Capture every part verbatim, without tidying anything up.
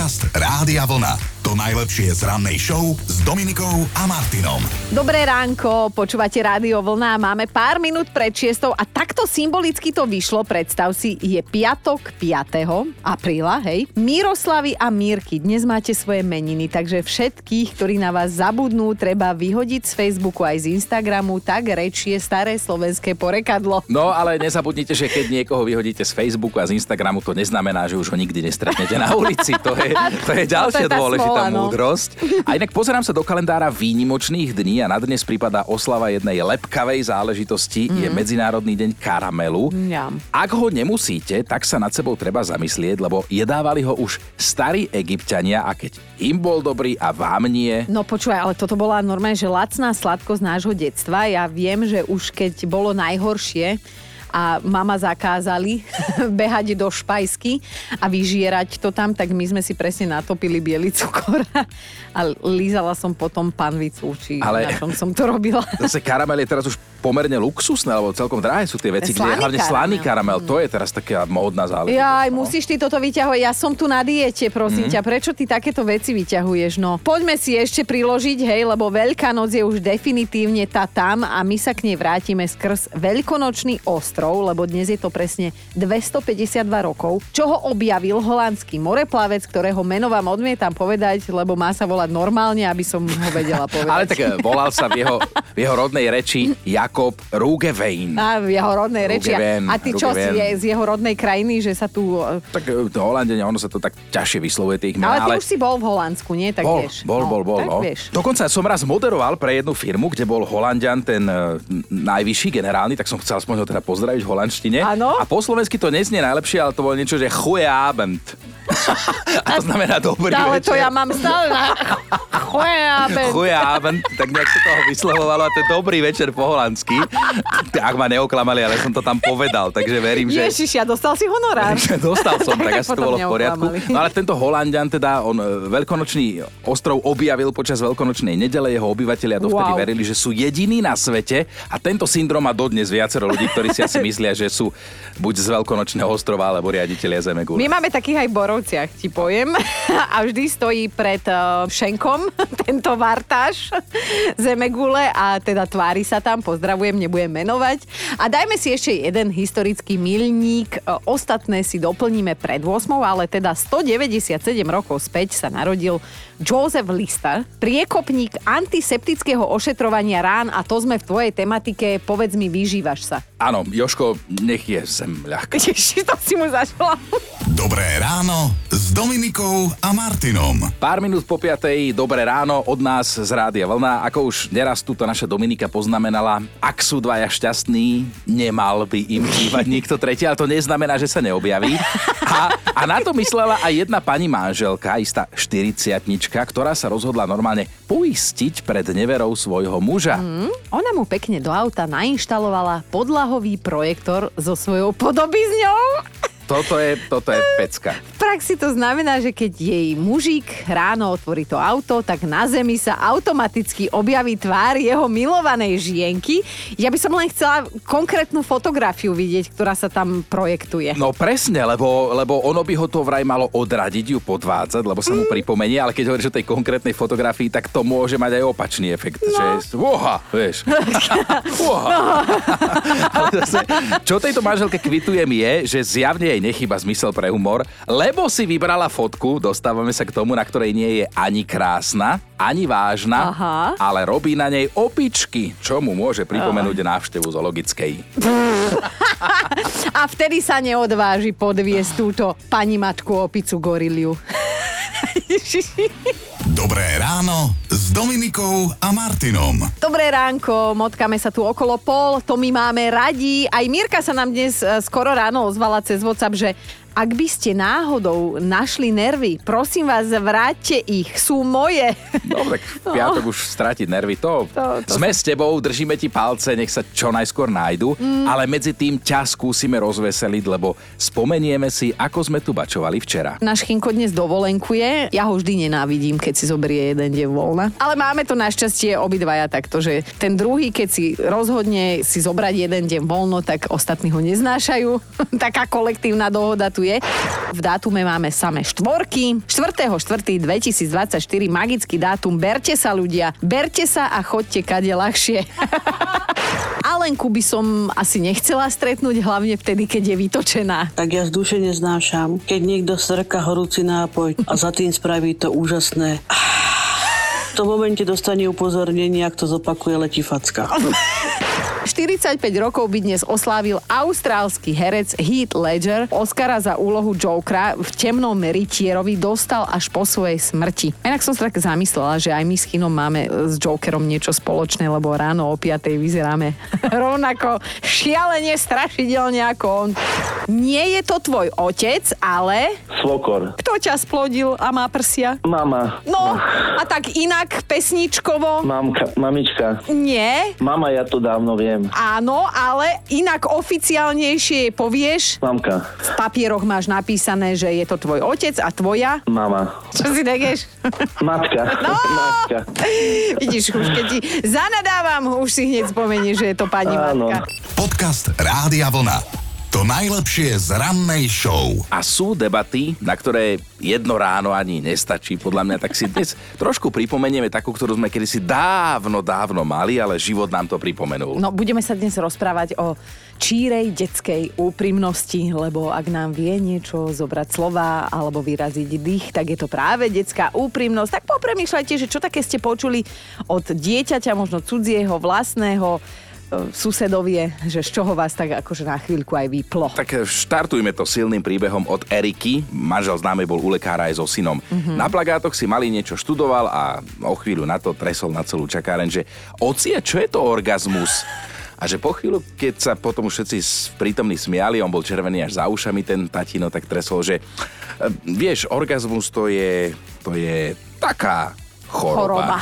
Podcast Rádia Vlna. To najlepšie z rannej show s Dominikou a Martinom. Dobré ránko, počúvate Rádio Vlna, máme pár minút pred šiestou a takto symbolicky to vyšlo, predstav si, je piatok piateho apríla, hej. Miroslavy a Mírky, dnes máte svoje meniny, takže všetkých, ktorí na vás zabudnú, treba vyhodiť z Facebooku aj z Instagramu, tak rečie staré slovenské porekadlo. No, ale nezabudnite, že keď niekoho vyhodíte z Facebooku a z Instagramu, to neznamená, že už ho nikdy nestretnete na ulici. To je, to je ďalšia no, dôležitá múdrosť. A inak pozerám sa do kalendára výnimočných dní a na dnes pripadá oslava jednej lepkavej záležitosti, mm. je Medzinárodný deň karamelu. Ja. Ak ho nemusíte, tak sa nad sebou treba zamyslieť, lebo jedávali ho už starí Egypťania a keď im bol dobrý a vám nie. No počúvaj, ale toto bola normálne, že lacná sladkosť nášho detstva. Ja viem, že už keď bolo najhoršie a mama zakázali behať do špajsky a vyžierať to tam, tak my sme si presne natopili biely cukor a lízala som potom panvicu, či ale na čom som to robila. Zase karamel je teraz už pomerne luxusné, lebo celkom drahé sú tie veci, slaný kde hlavne karamel. slaný karamel, to je teraz taká módna záležitosť. Jaj, no. musíš ty toto vyťahovať, ja som tu na diete, prosím mm. ťa, prečo ty takéto veci vyťahuješ, no. Poďme si ešte priložiť, hej, lebo Veľká noc je už definitívne tá tam a my sa k nej vrátime skrz Veľkonočný ostrov, lebo dnes je to presne dvestopäťdesiatdva rokov, čo ho objavil holandský moreplavec, ktorého meno vám odmietam povedať, lebo má sa volať normálne, aby som ho vedela povedať. Ale tak volal sa v jeho, v jeho rodnej reči Jakob Roggeveen. A v jeho rodnej reči. Roggeveen, a ty čo si je z jeho rodnej krajiny, že sa tu... Tak to Holandenia, ono sa to tak ťažšie vyslovuje tých men. Ale ty ale... už si bol v Holandsku, nie? Tak bol, vieš. bol, no, bol, bol, tak no. Vieš. Dokonca som raz moderoval pre jednu firmu, kde bol Holanďan, ten uh, najvyšší generálny, tak som chcel aspoň ho teda pozdraviť v holandštine. Áno. A po slovensky to neznie najlepšie, ale to bolo niečo, že goeie Abend. A to znamená dobrý ale večer. to ja mám stále na... goeie Abend. Goeie Abend, tak nejak sa toho vyslovovalo a to je dobrý večer po holandsky. Ak ma neoklamali, ale som to tam povedal, takže verím, že... Ježiš, ja dostal si honorár. Dostal som, tak asi to Potom bolo v poriadku. No ale tento Holanďan teda, on Veľkonočný ostrov objavil počas Veľkonočnej nedele, jeho obyvatelia dovtedy Wow. verili, že sú jediní na svete a tento syndrom má dodnes viacero ľudí, ktorí si asi myslia, že sú buď z Veľkonočného ostrova, alebo riaditelia Zemegule. My máme takých aj v Borovciach, ti poviem. A vždy stojí pred uh, šenkom tento vartáš Zemegule a teda tvári sa tam, pozdravujem, nebudem menovať. A dajme si ešte jeden historický milník. Ostatné si doplníme pred ôsmou, ale teda stodeväťdesiatsedem rokov späť sa narodil Joseph Lister, priekopník antiseptického ošetrovania rán a to sme v tvojej tematike, povedz mi, vyžívaš sa. Áno, Jožko, nech je zem ľahká. Ježiš, to si mu zašla. Dobré ráno s Dominikou a Martinom. Pár minút po piatej, dobré ráno od nás z Rádia Vlna. Ako už neraz túto naša Dominika poznamenala, ak sú dvaja šťastní, nemal by im chýbať nikto tretí, ale to neznamená, že sa neobjaví. A, a na to myslela aj jedna pani manželka, istá štyridsiatnička, ktorá sa rozhodla normálne poistiť pred neverou svojho muža. Mm, ona mu pekne do auta nainštalovala podlahový projektor so svojou podobizňou. Toto je, toto je pecka. V praxi to znamená, že keď jej mužík ráno otvorí to auto, tak na zemi sa automaticky objaví tvár jeho milovanej žienky. Ja by som len chcela konkrétnu fotografiu vidieť, ktorá sa tam projektuje. No presne, lebo, lebo ono by ho to vraj malo odradiť ju podvádzať, lebo sa mu pripomenie, ale keď hovoríš o tej konkrétnej fotografii, tak to môže mať aj opačný efekt. No. Že oha, vieš. Oha. No. Ale zase, čo tejto manželke kvitujem je, že zjavne jej nechýba zmysel pre humor, lebo si vybrala fotku, dostávame sa k tomu, na ktorej nie je ani krásna, ani vážna, Aha. ale robí na nej opičky, čo mu môže pripomenúť Aha. návštevu zoologickej. A vtedy sa neodváži podviesť túto pani matku opicu goriliu. Dobré ráno s Dominikou a Martinom. Dobré ránko, motkame sa tu okolo pol, to my máme radi. Aj Mirka sa nám dnes skoro ráno ozvala cez WhatsApp, že ak by ste náhodou našli nervy, prosím vás, vráťte ich, sú moje. No tak v piatok no. už stratiť nervy, to, to, to sme s tebou, držíme ti palce, nech sa čo najskôr nájdu, mm. ale medzi tým ťa skúsime rozveseliť, lebo spomenieme si, ako sme tu bačovali včera. Náš Chinko dnes dovolenkuje, ja ho vždy nenávidím, keď si zoberie jeden deň voľna. Ale máme to našťastie obidvaja takto, že ten druhý, keď si rozhodne si zobrať jeden deň voľno, tak ostatní ho neznášajú. Taká kolektívna dohoda tu rešpektuje. V dátume máme samé štvorky. štvrtého štvrtého dvetisícdvadsaťštyri magický dátum. Berte sa, ľudia. Berte sa a chodte kade ľahšie. Alenku by som asi nechcela stretnúť, hlavne vtedy, keď je vytočená. Tak ja z duše neznášam, keď niekto strká horúci nápoj a za tým spraví to úžasné. V tom momente dostane upozornenie, ak to zopakuje, letí facka. štyridsaťpäť rokov by dnes oslávil austrálsky herec Heath Ledger. Oscara za úlohu Jokera v Temnom rytierovi dostal až po svojej smrti. Inak som sa tak zamyslela, že aj my s Chinom máme s Jokerom niečo spoločné, lebo ráno o piatej vyzeráme rovnako šialene strašidelne ako on. Nie je to tvoj otec, ale... Svokor. Kto ťa splodil a má prsia? Mama. No, a tak inak pesničkovo? Mamka, mamička. Nie. Mama, ja to dávno viem. Áno, ale inak oficiálnejšie povieš. Mamka. V papieroch máš napísané, že je to tvoj otec a tvoja. Mama. Čo si degeš? Matka. No! Matka. Vidíš, už keď ti zanadávam, už si hneď spomenieš, že je to pani Áno. matka. Podcast Rádia Vlna. To najlepšie z rannej show. A sú debaty, na ktoré jedno ráno ani nestačí, podľa mňa, tak si dnes trošku pripomenieme takú, ktorú sme kedysi dávno, dávno mali, ale život nám to pripomenul. No, budeme sa dnes rozprávať o čírej detskej úprimnosti, lebo ak nám vie niečo zobrať slova alebo vyraziť dých, tak je to práve detská úprimnosť. Tak popremýšľajte, že čo také ste počuli od dieťaťa, možno cudzieho, vlastného, susedovie, že z čoho vás tak akože na chvíľku aj vyplo. Tak štartujme to silným príbehom od Eriky. Manžel známej bol u lekára aj so synom. Mm-hmm. Na plagátoch si malý niečo študoval a o chvíľu na to tresol na celú čakáreň, že ocie, čo je to orgazmus? A že po chvíľu, keď sa potom všetci prítomní smiali, on bol červený až za ušami, ten tatino, tak tresol, že vieš, orgazmus to je, to je taká choroba. choroba.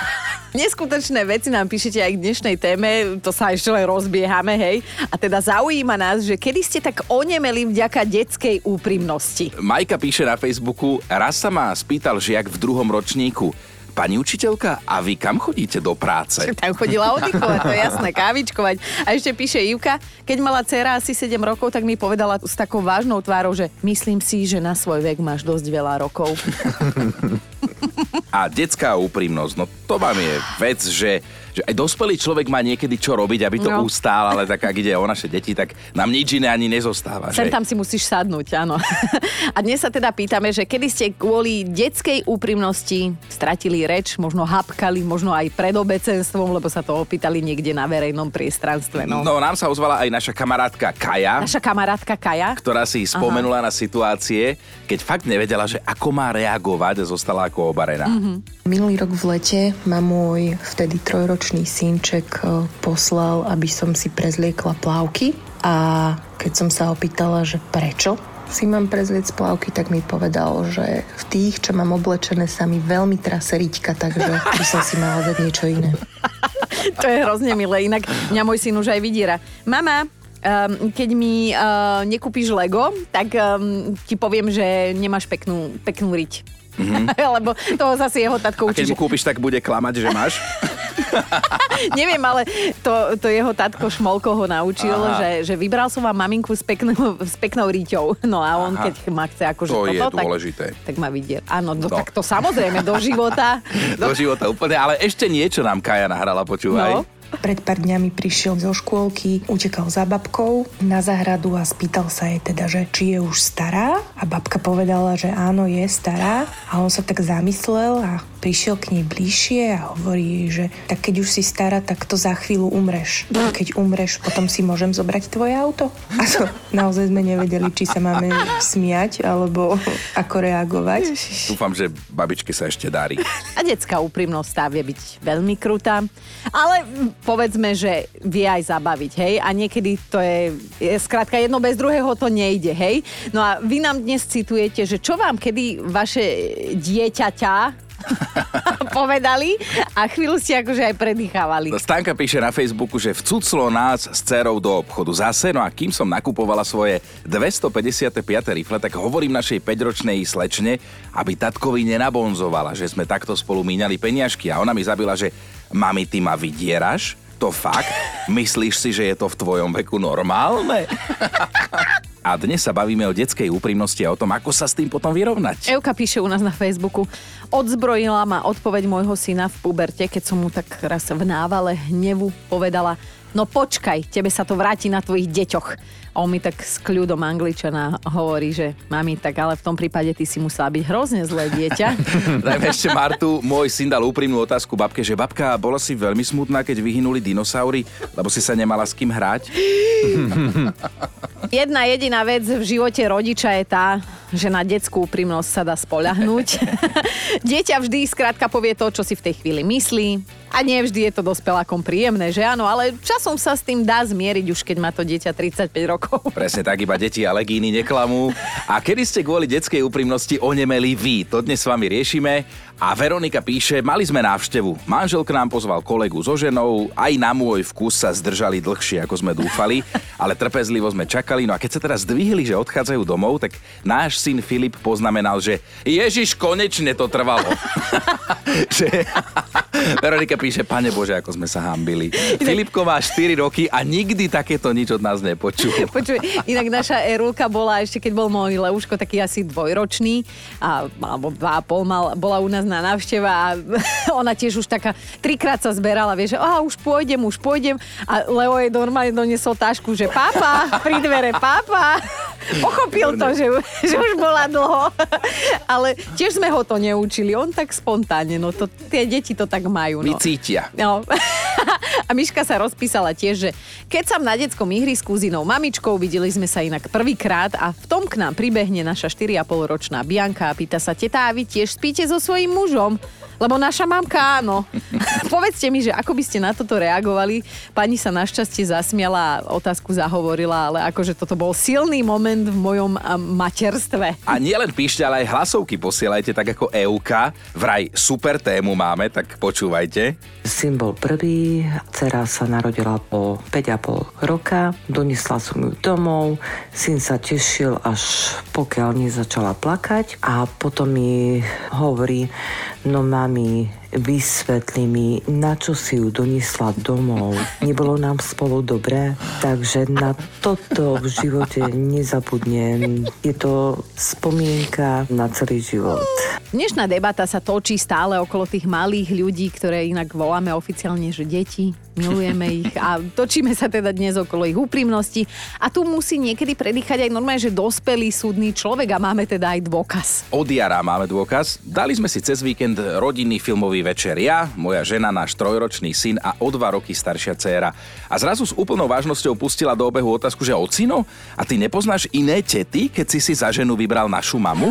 Neskutočné veci nám píšete aj k dnešnej téme, to sa ešte len rozbiehame, hej. A teda zaujíma nás, že kedy ste tak onemeli vďaka detskej úprimnosti. Majka píše na Facebooku, raz sa ma spýtal žiak v druhom ročníku, pani učiteľka, a vy kam chodíte do práce? Tam chodila oddychovať, to je jasné, kávičkovať. A ešte píše Ivka, keď mala dcéra asi sedem rokov, tak mi povedala s takou vážnou tvárou, že myslím si, že na svoj vek máš dosť veľa rokov. A detská úprimnosť, no to vám je vec, že, že aj dospelý človek má niekedy čo robiť, aby to no. ustál, ale tak ak ide o naše deti, tak nám nič iné ani nezostáva. Sem že? tam si musíš sadnúť, áno. A dnes sa teda pýtame, že kedy ste kvôli detskej úprimnosti stratili reč, možno hapkali, možno aj pred obecenstvom, lebo sa to opýtali niekde na verejnom priestranstve. No, no nám sa ozvala aj naša kamarátka Kaja. Naša kamarátka Kaja. Ktorá si spomenula Aha. na situácie, keď fakt nevedela, že ako má reagovať a zostala ako obarená. Mm-hmm. Minulý rok v lete ma môj vtedy trojročný synček poslal, aby som si prezliekla plavky, a keď som sa opýtala, že prečo si mám prezlieť plavky, tak mi povedal, že v tých, čo mám oblečené, sa mi veľmi trase riťka, takže by som si mala dať niečo iné. To je hrozne milé, inak mňa môj syn už aj vydiera. Mama, Um, keď mi uh, nekúpiš Lego, tak um, ti poviem, že nemáš peknú, peknú riť. Mm-hmm. Lebo toho zase jeho tatko učí. A keď mu kúpiš, tak bude klamať, že máš? Neviem, ale to, to jeho tatko Šmolko ho naučil, že, že vybral som vám maminku s peknou, s peknou riťou. No a on, Aha. keď ma chce akože to toto, je dôležité. Tak, tak ma vidier. Áno, no, no. tak to samozrejme do života. Do života úplne, ale ešte niečo nám Kaja nahrala, počúvaj. No. Pred pár dňami prišiel zo škôlky, utekal za babkou na záhradu a spýtal sa jej teda, že či je už stará, a babka povedala, že áno, je stará, a on sa tak zamyslel a prišiel k nej bližšie a hovorí jej, že tak keď už si stará, tak to za chvíľu umreš. Keď umreš, potom si môžem zobrať tvoje auto? A to naozaj sme nevedeli, či sa máme smiať alebo ako reagovať. Dúfam, že babičke sa ešte darí. A detská úprimnosť tá vie byť veľmi krutá, ale povedzme, že vie aj zabaviť, hej? A niekedy to je, je skrátka jedno bez druhého to nejde, hej? No a vy nám dnes citujete, že čo vám kedy vaše dieťaťa povedali a chvíľu ste akože aj predýchávali. Stanka píše na Facebooku, že vcuclo nás s dcerou do obchodu zase, no a kým som nakupovala svoje dvestopäťdesiatpäť rifle, tak hovorím našej päťročnej slečne, aby tatkovi nenabonzovala, že sme takto spolu míňali peniažky, a ona mi zabila, že mami, ty ma vydieraš? To fakt? Myslíš si, že je to v tvojom veku normálne? A dnes sa bavíme o detskej úprimnosti a o tom, ako sa s tým potom vyrovnať. Euka píše u nás na Facebooku: odzbrojila ma odpoveď môjho syna v puberte, keď som mu tak raz v návale hnevu povedala: no počkaj, tebe sa to vráti na tvojich deťoch. A on mi tak s kľudom Angličana hovorí, že mami, tak ale v tom prípade ty si musela byť hrozne zlé dieťa. Dajme ešte Martu. Môj syn dal úprimnú otázku babke, že babka, bola si veľmi smutná, keď vyhynuli dinosaury, lebo si sa nemala s kým hrať? Jedna jediná vec v živote rodiča je tá, že na detskú úprimnosť sa dá spoľahnúť. Dieťa vždy skrátka povie to, čo si v tej chvíli myslí. A nie vždy je to dospelákom príjemné, že áno, ale časom sa s tým dá zmieriť, už keď má to dieťa tridsaťpäť rokov. Presne tak, iba deti a legíny neklamú. A kedy ste kvôli detskej úprimnosti onemeli vy? To dnes s vami riešime. A Veronika píše: mali sme návštevu. Manžel k nám pozval kolegu so ženou, aj na môj vkus sa zdržali dlhšie, ako sme dúfali, ale trpezlivo sme čakali. No a keď sa teraz zdvihli, že odchádzajú domov, tak náš syn Filip poznamenal, že Ježiš, konečne to trvalo. že... Veronika píše: Pane Bože, ako sme sa hanbili. Filipko má štyri roky a nikdy takéto nič od nás nepočul. Počuj, inak naša Erulka bola ešte, keď bol môj Leuško taký asi dvojročný, a, alebo dva a pol mal, bola u nás na návšteva a ona tiež už taká trikrát sa zberala, vie, že aha, už pôjdem, už pôjdem, a Leo jej normálne doniesol tašku, že pápa, pri dvere pápa. Pochopil to, že, že už bola dlho. Ale tiež sme ho to neučili. On tak spontánne, no to, tie deti to tak majú. No. Vycítia. No. A Miška sa rozpísala tiež, že keď som na detskom ihrisku s inou mamičkou, videli sme sa inak prvýkrát a v tom k nám pribehne naša štyri a pol ročná Bianka a pýta sa: tetá, vy tiež spíte so svojím mužom? Lebo naša mamka áno. Povedzte mi, že ako by ste na toto reagovali? Pani sa našťastie zasmiala a otázku zahovorila, ale akože toto bol silný moment v mojom materstve. A nielen píšte, ale aj hlasovky posielajte, tak ako Euka. Vraj super tému máme, tak počúvajte. Syn bol prvý, dcera sa narodila po päť a pol roka, doniesla som ju domov, syn sa tešil, až pokiaľ nezačala plakať a potom mi hovorí: no mami, vysvetli mi, na čo si ju doniesla domov. Nebolo nám spolu dobré, takže na toto v živote nezabudnem. Je to spomienka na celý život. Dnešná debata sa točí stále okolo tých malých ľudí, ktoré inak voláme oficiálne, že deti. Milujeme ich a točíme sa teda dnes okolo ich úprimnosti. A tu musí niekedy predýchať aj normálne, že dospelý súdny človek a máme teda aj dôkaz. Od jara máme dôkaz. Dali sme si cez víkend rodinný filmový večer. Ja, moja žena, náš trojročný syn a o dva roky staršia dcéra. A zrazu s úplnou vážnosťou pustila do obehu otázku, že ocino? A ty nepoznáš iné tety, keď si si za ženu vybral našu mamu?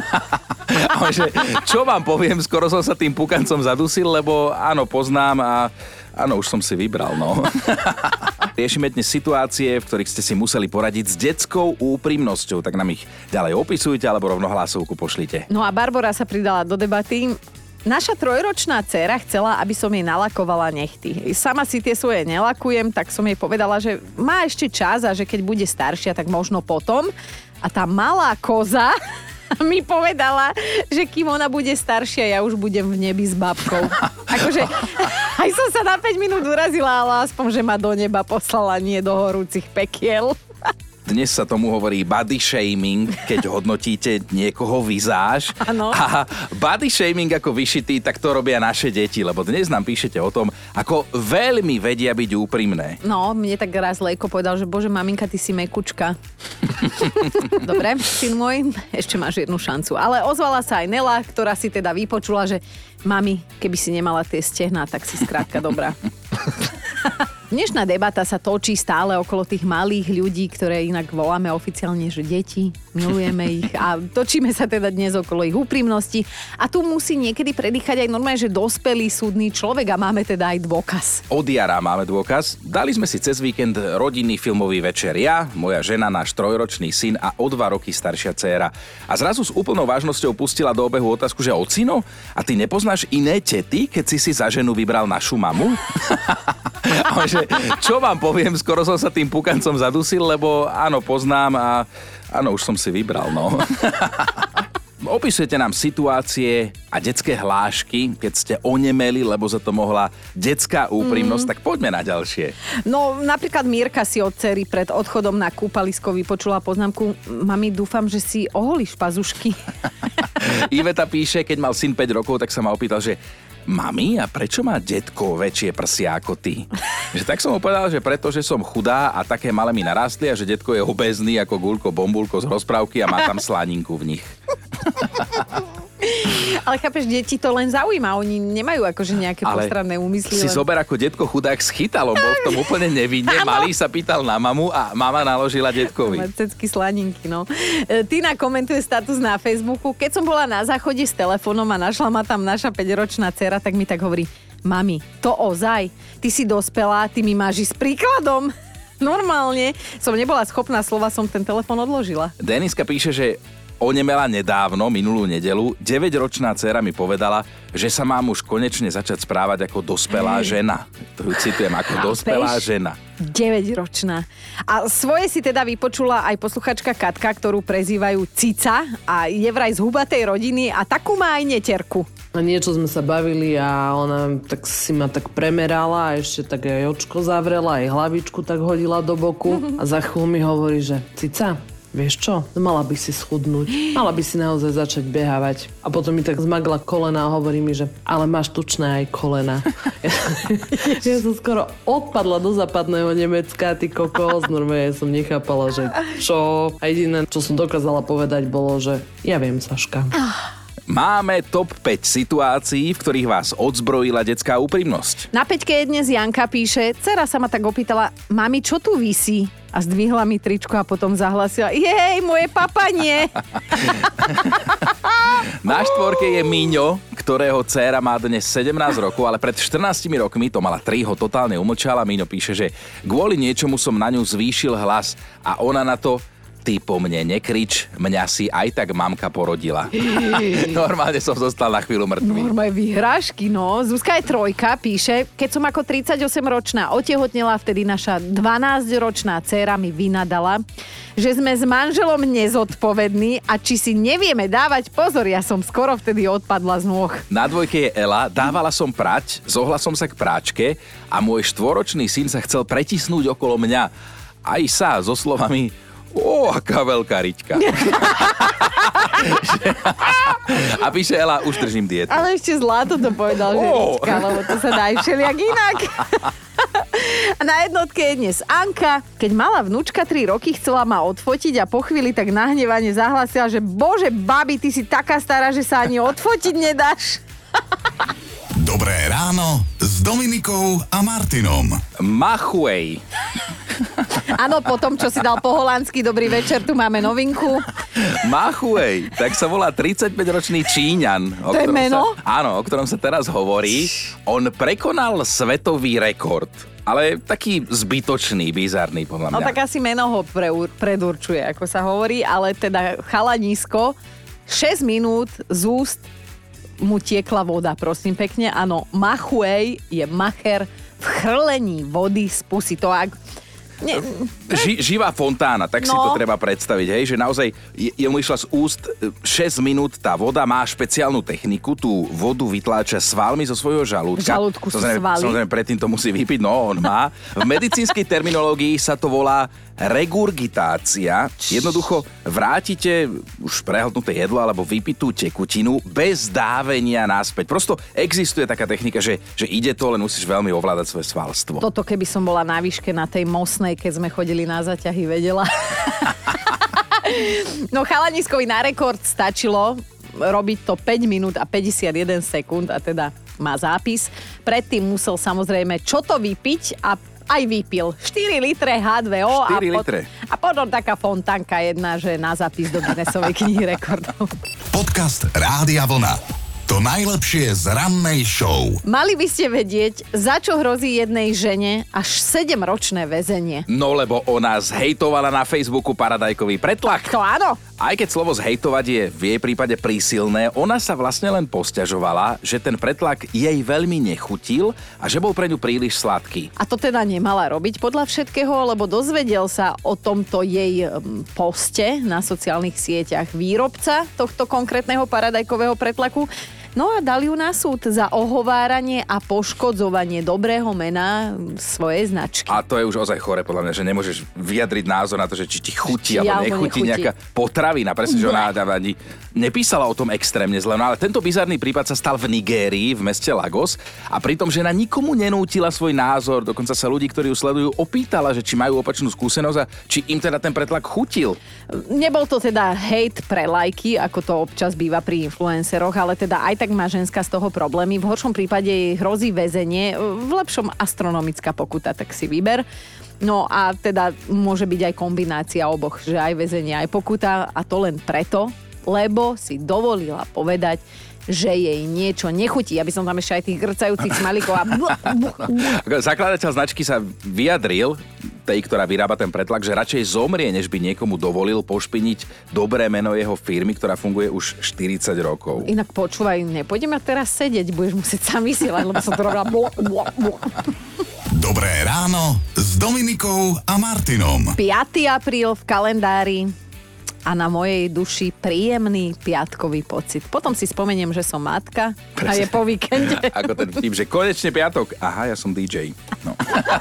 A že, čo vám poviem, skoro som sa tým pukancom zadusil, lebo áno, poznám a áno, už som si vybral, no. Riešime dnes situácie, v ktorých ste si museli poradiť s detskou úprimnosťou, tak nám ich ďalej opisujte alebo rovno hlasovku pošlite. No a Barbora sa pridala do debaty. Naša trojročná dcéra chcela, aby som jej nalakovala nechty. Sama si tie svoje nelakujem, tak som jej povedala, že má ešte čas a že keď bude staršia, tak možno potom. A tá malá koza mi povedala, že kým ona bude staršia, ja už budem v nebi s babkou. Akože aj som sa na päť minút urazila, ale aspoň, že ma do neba poslala, nie do horúcich pekiel. Dnes sa tomu hovorí body shaming, keď hodnotíte niekoho vizáž. Áno. A body shaming ako vyšitý, tak to robia naše deti, lebo dnes nám píšete o tom, ako veľmi vedia byť úprimné. No, mne tak raz Lejko povedal, že bože, maminka, ty si mekučka. Dobre, syn môj, ešte máš jednu šancu. Ale ozvala sa aj Nela, ktorá si teda vypočula, že mami, keby si nemala tie stehná, tak si skrátka dobrá. Dnešná debata sa točí stále okolo tých malých ľudí, ktoré inak voláme oficiálne, že deti. Milujeme ich a točíme sa teda dnes okolo ich úprimnosti. A tu musí niekedy predýchať aj normálne, že dospelý súdny človek a máme teda aj dôkaz. Od jara máme dôkaz. Dali sme si cez víkend rodinný filmový večer. Ja, moja žena, náš trojročný syn a o dva roky staršia dcéra. A zrazu s úplnou vážnosťou pustila do obehu otázku, že ocino? A ty nepoznáš iné tety, keď si si za ženu vybral našu mamu? A že, čo vám poviem, skoro som sa tým pukancom zadusil, lebo áno, poznám a áno, už som si vybral, no. Opisujete nám situácie a detské hlášky, keď ste onemeli, lebo za to mohla detská úprimnosť, mm. tak poďme na ďalšie. No, napríklad Mírka si od dcery pred odchodom na kúpalisko vypočula poznámku: mami, dúfam, že si oholíš pazušky. Iveta píše, keď mal syn päť rokov, tak sa ma opýtal, že mami, a prečo má detko väčšie prsia ako ty? Že tak som mu povedal, že preto, že som chudá a také malé mi narastli a že detko je obézny ako Gulko Bombulko z rozprávky a má tam slaninku v nich. Ale chápeš, deti to len zaujíma, oni nemajú akože nejaké ale postranné úmysly. Si len... zober, ako detko chudák schytal, on bol v tom úplne nevinne, malý sa pýtal na mamu a mama naložila detkovi. Cecky slaninky, no. E, Tina komentuje status na Facebooku: keď som bola na záchode s telefónom a našla ma tam naša päťročná dcera, tak mi tak hovorí: mami, to ozaj, ty si dospelá, ty mi máš ísť s príkladom. Normálne som nebola schopná slova, som ten telefón odložila. Deniska píše, že onemela nedávno, minulú nedeľu. deväťročná dcéra mi povedala, že sa mám už konečne začať správať ako dospelá žena. To ju citujem, ako dospelá žena. deväťročná. A svoje si teda vypočula aj posluchačka Katka, ktorú prezývajú Cica a je vraj z hubatej rodiny a takú má aj neterku. A niečo sme sa bavili a ona tak si ma tak premerala a ešte tak aj očko zavrela, aj hlavičku tak hodila do boku a za chvíľu mi hovorí, že Cica, vieš čo, mala by si schudnúť, mala by si naozaj začať behávať. A potom mi tak zmagla kolena a hovorí mi, že ale máš tučné aj kolena. Ja, ja som skoro odpadla do západného Nemecka, ty kokos, normálne som nechápala, že čo. A jediné, čo som dokázala povedať, bolo, že ja viem, Saška. Máme top päť situácií, v ktorých vás odzbrojila detská úprimnosť. Na päťke je dnes Janka píše: dcera sa ma tak opýtala: mami, čo tu visí? A zdvihla mi tričko a potom zahlasila: jej, moje papanie. Na štvorke je Míňo, ktorého dcéra má dnes sedemnásť rokov, ale pred štrnástimi rokmi, to mala tri, ho totálne umlčala. Míňo píše, že kvôli niečomu som na ňu zvýšil hlas a ona na to: ty po mne nekrič, mňa si aj tak mamka porodila. Normálne som zostal na chvíľu mŕtvý. Normálne vyhrážky, no. Zuzka je trojka, píše: keď som ako tridsaťosemročná otehotnela, vtedy naša dvanásťročná dcéra mi vynadala, že sme s manželom nezodpovední a či si nevieme dávať pozor. Ja som skoro vtedy odpadla z nôh. Na dvojke je Ela: dávala som prať, zohla som sa k práčke a môj štvoročný syn sa chcel pretisnúť okolo mňa. Aj sa so slovami: ó, aká veľká riťka. A píše Ela: už držím dietu. Ale ešte zlato to povedal, že oh. riťka, lebo to sa dá aj všelijak inak. A na jednotke je dnes Anka. Keď mala vnúčka tri roky, chcela ma odfotiť a po chvíli tak nahnevane zahlasila, že bože, babi, ty si taká stará, že sa ani odfotiť nedáš. Dobré ráno s Dominikou a Martinom. Machuej. Áno, po tom, čo si dal po holandsky dobrý večer, tu máme novinku. Machuej, tak sa volá tridsaťpäťročný Číňan. O to je meno? Sa, áno, o ktorom sa teraz hovorí. On prekonal svetový rekord, ale taký zbytočný, bizarný podľa mňa. No tak asi meno ho pre, predurčuje, ako sa hovorí, ale teda chalanisko, šesť minút z úst mu tiekla voda, prosím pekne. Áno, Machuej je macher v chrlení vody z pusy. To ak... Nie. Ži, živá fontána, tak no. Si to treba predstaviť, hej, že naozaj je mu išla z úst šesť minút, tá voda má špeciálnu techniku, tú vodu vytláča svalmi zo svojho žalúdka. V žalúdku sú svaly. Samozrejme, predtým to musí vypiť, no on má. V medicínskej terminológii sa to volá regurgitácia. Jednoducho vrátite už prehltnuté jedlo alebo vypitú tekutinu bez dávenia naspäť. Prosto existuje taká technika, že, že ide to, len musíš veľmi ovládať svoje svalstvo. Toto keby som bola na výške na tej Mostnej, keď sme chodili na zaťahy, vedela. No chalaniskovi na rekord stačilo robiť to päť minút a päťdesiatjeden sekúnd a teda má zápis. Predtým musel samozrejme čo to vypiť a aj vypil. štyri litre há dve ó a, pot- a potom taká fontánka jedna, že na zápis do Guinnessovej knihy rekordov. Podcast Rádia Vlna. To najlepšie z rannej show. Mali by ste vedieť, za čo hrozí jednej žene až sedemročné väzenie. No lebo ona zhejtovala na Facebooku paradajkový pretlak. To áno. Aj keď slovo zhejtovať je v jej prípade prísilné, ona sa vlastne len posťažovala, že ten pretlak jej veľmi nechutil a že bol pre ňu príliš sladký. A to teda nemala robiť podľa všetkého, lebo dozvedel sa o tomto jej poste na sociálnych sieťach výrobca tohto konkrétneho paradajkového pretlaku. No a dali ju na súd za ohováranie a poškodzovanie dobrého mena svojej značky. A to je už ozaj chore, podľa mňa, že nemôžeš vyjadriť názor na to, že či ti chutí či alebo nechutí nejaká potravina. Presne, že ona ani nepísala o tom extrémne zle. No ale tento bizarný prípad sa stal v Nigérii, v meste Lagos, a pritom žena nikomu nenútila svoj názor, dokonca sa ľudí, ktorí ju sledujú, opýtala, že či majú opačnú skúsenosť a či im teda ten pretlak chutil. Nebol to teda hejt pre lajky, ako to občas býva pri influenceroch, ale teda aj tak má ženská z toho problémy. V horšom prípade jej hrozí väzenie, v lepšom astronomická pokuta, tak si vyber. No a teda môže byť aj kombinácia oboch, že aj väzenie, aj pokuta, a to len preto, lebo si dovolila povedať, že jej niečo nechutí. Ja by som tam ešte aj tých grcajúcich smalíkov a... Zakladateľ značky sa vyjadril, tej, ktorá vyrába ten pretlak, že radšej zomrie, než by niekomu dovolil pošpiniť dobré meno jeho firmy, ktorá funguje už štyridsať rokov. Inak počúvaj, nepôjdeme teraz sedieť, budeš musieť sám vysielať, lebo som to robila... Dobré ráno s Dominikou a Martinom. piateho apríla v kalendári a na mojej duši príjemný piatkový pocit. Potom si spomeniem, že som matka. Presne. A je po víkende. Ako ten vtip, že konečne piatok. Aha, ja som dý džej. No.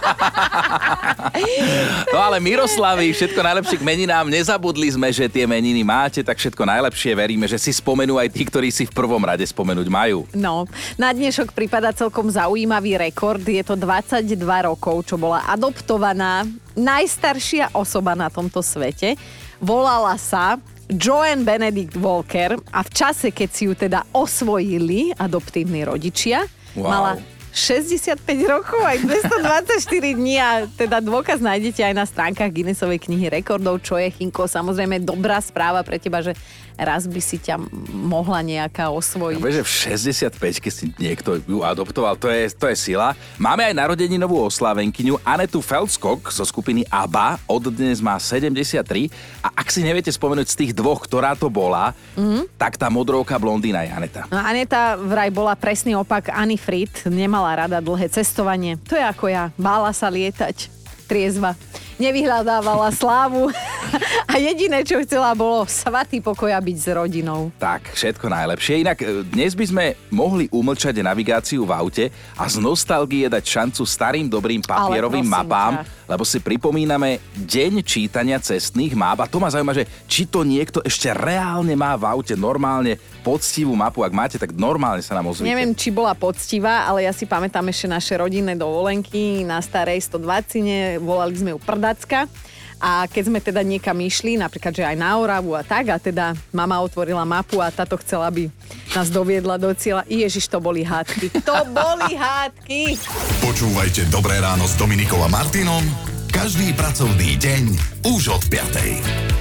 No ale Miroslavy, všetko najlepšie k meninám. Nezabudli sme, že tie meniny máte, tak všetko najlepšie. Veríme, že si spomenú aj tí, ktorí si v prvom rade spomenúť majú. No, na dnešok pripadá celkom zaujímavý rekord. Je to dvadsaťdva rokov, čo bola adoptovaná najstaršia osoba na tomto svete. Volala sa Joanne Benedict Walker a v čase, keď si ju teda osvojili adoptívni rodičia, wow, mala šesťdesiatpäť rokov aj dvestodvadsaťštyri dní a teda dôkaz nájdete aj na stránkach Guinnessovej knihy rekordov, čo je, Chinko, samozrejme dobrá správa pre teba, že raz by si ťa mohla nejaká osvojiť. Ja, že v šesťdesiatpäťke si niekto ju adoptoval, to je, to je sila. Máme aj narodeninovú oslávenkyňu Anetu Feldskog zo skupiny ABBA, od dnes má sedemdesiattri a ak si neviete spomenúť z tých dvoch, ktorá to bola, mm-hmm, tak tá modrovká blondína je Aneta. No, Aneta vraj bola presný opak Anny Fried, nemala rada dlhé cestovanie. To je ako ja, bála sa lietať, triezva. Nevyhľadávala slávu a jediné, čo chcela, bolo svatý pokoj a byť s rodinou. Tak, všetko najlepšie. Inak dnes by sme mohli umlčať navigáciu v aute a z nostalgie dať šancu starým dobrým papierovým mapám, ťa, lebo si pripomíname deň čítania cestných map a to ma zaujíma, že či to niekto ešte reálne má v aute normálne poctivú mapu. Ak máte, tak normálne sa nám ozvite. Neviem, či bola poctivá, ale ja si pamätám ešte naše rodinné dovolenky na starej stodvadsiatine, volali sme ju Prdacka. A keď sme teda niekam išli, napríklad, že aj na Oravu a tak, a teda mama otvorila mapu a táto chcela, aby nás doviedla do cieľa. Ježiš, to boli hádky. To boli hádky! Počúvajte Dobré ráno s Dominikou a Martinom každý pracovný deň už od piatej.